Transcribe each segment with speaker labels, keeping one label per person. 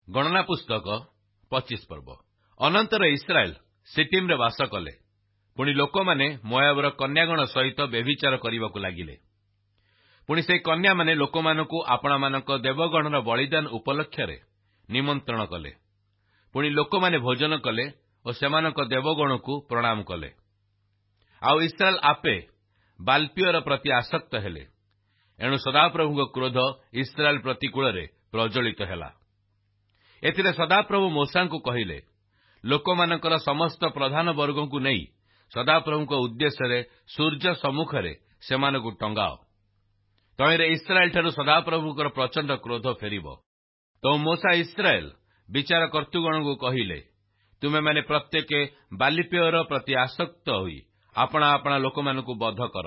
Speaker 1: ଗଣନା ପୁସ୍ତକ 25 ପର୍ବ। ଅନନ୍ତର ଇସ୍ରାଏଲ ସିଟିମ୍ରେ ବାସ କଲେ। ପୁଣି ଲୋକମାନେ ମୋଆବର କନ୍ୟାଗଣ ସହିତ ବ୍ୟଭିଚାର କରିବାକୁ ଲାଗିଲେ। ପୁଣି ସେହି କନ୍ୟାମାନେ ଲୋକମାନଙ୍କୁ ଆପଣମାନଙ୍କ ଦେବଗଣର ବଳିଦାନ ଉପଲକ୍ଷରେ ନିମନ୍ତ୍ରଣ କଲେ। ପୁଣି ଲୋକମାନେ ଭୋଜନ କଲେ ଓ ସେମାନଙ୍କ ଦେବଗଣକୁ ପ୍ରଣାମ କଲେ। ଆଉ ଇସ୍ରାଏଲ ଆପେ ବାଲପିଓର ପ୍ରତି ଆସକ୍ତ ହେଲେ। ଏଣୁ ସଦାପ୍ରଭୁଙ୍କ କ୍ରୋଧ ଇସ୍ରାଏଲ ପ୍ରତିକୂଳରେ ପ୍ରଜ୍ୱଳିତ ହେଲା। ଏଥିରେ ସଦାପ୍ରଭୁ ମୋଶାଙ୍କୁ କହିଲେ, ଲୋକମାନଙ୍କର ସମସ୍ତ ପ୍ରଧାନ ବର୍ଗଙ୍କୁ ନେଇ ସଦାପ୍ରଭୁଙ୍କ ଉଦ୍ଦେଶ୍ୟରେ ସୂର୍ଯ୍ୟ ସମ୍ମୁଖରେ ସେମାନଙ୍କୁ ଟଙ୍ଗାଅ। ତହିଁରେ ଇସ୍ରାଏଲଠାରୁ ସଦାପ୍ରଭୁଙ୍କର ପ୍ରଚଣ୍ଡ କ୍ରୋଧ ଫେରିବ। ତ ମୋଶା ଇସ୍ରାଏଲ ବିଚାରକର୍ତ୍ତୃଗଣଙ୍କୁ କହିଲେ, ତୁମେମାନେ ପ୍ରତ୍ୟେକ ବାଲିପେଓର ପ୍ରତି ଆସକ୍ତ ହୋଇ ଆପଣା ଆପଣା ଲୋକମାନଙ୍କୁ ବଧ କର।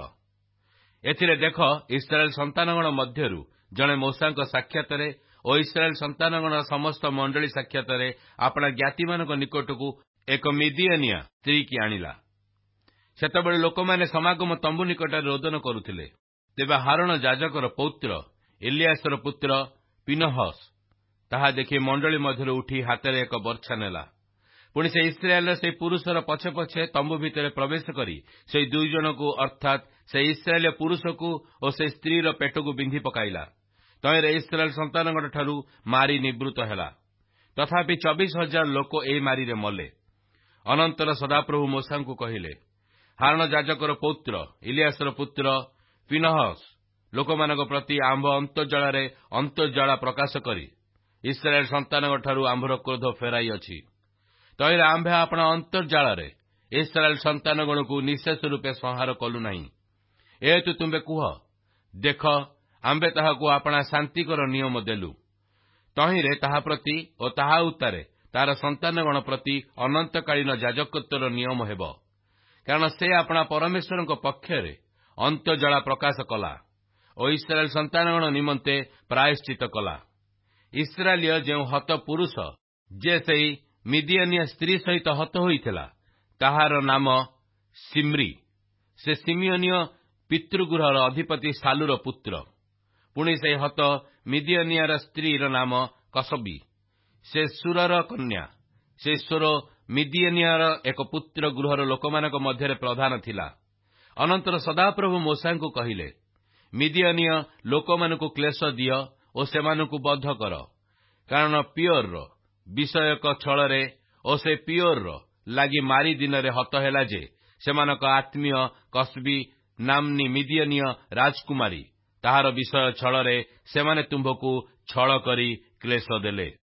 Speaker 1: ଏଥିରେ ଦେଖ, ଇସ୍ରାଏଲ ସନ୍ତାନଗଣ ମଧ୍ୟରୁ ଜଣେ ମୋଶାଙ୍କ ସାକ୍ଷାତରେ ଓ ଇସ୍ରାଏଲ ସନ୍ତାନଗଣର ସମସ୍ତ ମଣ୍ଡଳୀ ସାକ୍ଷାତରେ ଆପଣା ଜ୍ଞାତିମାନଙ୍କ ନିକଟକୁ ଏକ ମିଦିଆନିଆ ସ୍ତ୍ରୀକି ଆଣିଲା। ସେତେବେଳେ ଲୋକମାନେ ସମାଗମ ତମ୍ବୁ ନିକଟରେ ରୋଦନ କରୁଥିଲେ। ତେବେ ହାରଣ ଯାଜକର ପୌତ୍ର ଏଲିଆସର ପୁତ୍ର ପିନହସ ତାହା ଦେଖି ମଣ୍ଡଳୀ ମଧ୍ୟରୁ ଉଠି ହାତରେ ଏକ ବର୍ଚ୍ଛା ନେଲା। ପୁଣି ସେ ଇସ୍ରାଏଲର ସେହି ପୁରୁଷର ପଛେ ପଛେ ତମ୍ବୁ ଭିତରେ ପ୍ରବେଶ କରି ସେହି ଦୁଇ ଜଣକୁ ଅର୍ଥାତ୍ ସେ ଇସ୍ରାଏଲ ପୁରୁଷକୁ ଓ ସେ ସ୍ତ୍ରୀର ପେଟକୁ ବିନ୍ଧି ପକାଇଲା। ତହିଁରେ ଇସ୍ରାଏଲ ସନ୍ତାନଙ୍କଠାରୁ ମାରି ନିବୃତ୍ତ ହେଲା। ତଥାପି 24,000 ଲୋକ ଏହି ମାରିରେ ମଲେ। ଅନନ୍ତର ସଦାପ୍ରଭୁ ମୋଶାଙ୍କୁ କହିଲେ, ହାରଣ ଯାଜକର ପୌତ୍ର ଇଲିଆସର ପୁତ୍ର ପିନହସ ଲୋକମାନଙ୍କ ପ୍ରତି ଆମ୍ଭ ଅନ୍ତର୍ଜଳାରେ ଅନ୍ତର୍ଜଳା ପ୍ରକାଶ କରି ଇସ୍ରାଏଲ ସନ୍ତାନଙ୍କଠାରୁ ଆମ୍ଭର କ୍ରୋଧ ଫେରାଇଅଛି। ତହିଁରେ ଆମ୍ଭେ ଆପଣା ଅନ୍ତର୍ଜାଳରେ ଇସ୍ରାଏଲ ସନ୍ତାନଗଣକୁ ନିଃଶେଷ ରୂପେ ସଂହାର କଲୁ ନାହିଁ। ଏହେତୁ ତୁମ୍ଭେ କୁହ, ଦେଖ, ଆମ୍ଭେ ତାହାକୁ ଆପଣା ଶାନ୍ତିକର ନିୟମ ଦେଲୁ। ତହିଁରେ ତାହା ପ୍ରତି ଓ ତାହା ଉତ୍ତାରେ ତାହାର ସନ୍ତାନଗଣ ପ୍ରତି ଅନନ୍ତକାଳୀନ ଯାଜକତ୍ୱର ନିୟମ ହେବ। କାରଣ ସେ ଆପଣା ପରମେଶ୍ୱରଙ୍କ ପକ୍ଷରେ ଅନ୍ତର୍ଜଳା ପ୍ରକାଶ କଲା ଓ ଇସ୍ରାଏଲ ସନ୍ତାନଗଣ ନିମନ୍ତେ ପ୍ରାୟଶ୍ଚିତ କଲା। ଇସ୍ରାଏଲୀୟ ଯେଉଁ ହତ ପୁରୁଷ ଯେ ସେହି ମିଦିଆନିଆ ସ୍ତ୍ରୀ ସହିତ ହତ ହୋଇଥିଲା, ତାହାର ନାମ ସିମ୍ରି। ସେ ସିମିଓନୀୟ ପିତୃଗୃହର ଅଧିପତି ସାଲୁର ପୁତ୍ର। ପୁଣି ସେହି ହତ ମିଦିଆନିଆର ସ୍ତ୍ରୀର ନାମ କସବି। ସେ ସୁରର କନ୍ୟା। ସେ ସୁର ମିଦିଆନିଆର ଏକ ପୁତ୍ର ଗୃହର ଲୋକମାନଙ୍କ ମଧ୍ୟରେ ପ୍ରଧାନ ଥିଲା। ଅନନ୍ତର ସଦାପ୍ରଭୁ ମୋଶାଙ୍କୁ କହିଲେ, ମିଦିଆନିଆ ଲୋକମାନଙ୍କୁ କ୍ଲେଶ ଦିଅ ଓ ସେମାନଙ୍କୁ ବଧ କର। କାରଣ ପିଓରର ବିଷୟକ ଛଳରେ ଓ ସେ ପିଓରର ଲାଗି ମାରି ଦିନରେ ହତ ହେଲା ଯେ ସେମାନଙ୍କ ଆତ୍ମୀୟ କସବି ନାମ୍ନୀ ମିଦିଆନିଆ ରାଜକୁମାରୀ, ତାହାର ବିଷୟ ଛଳରେ ସେମାନେ ତୁମ୍ଭକୁ ଛଳ କରି କ୍ଲେଶ ଦେଲେ।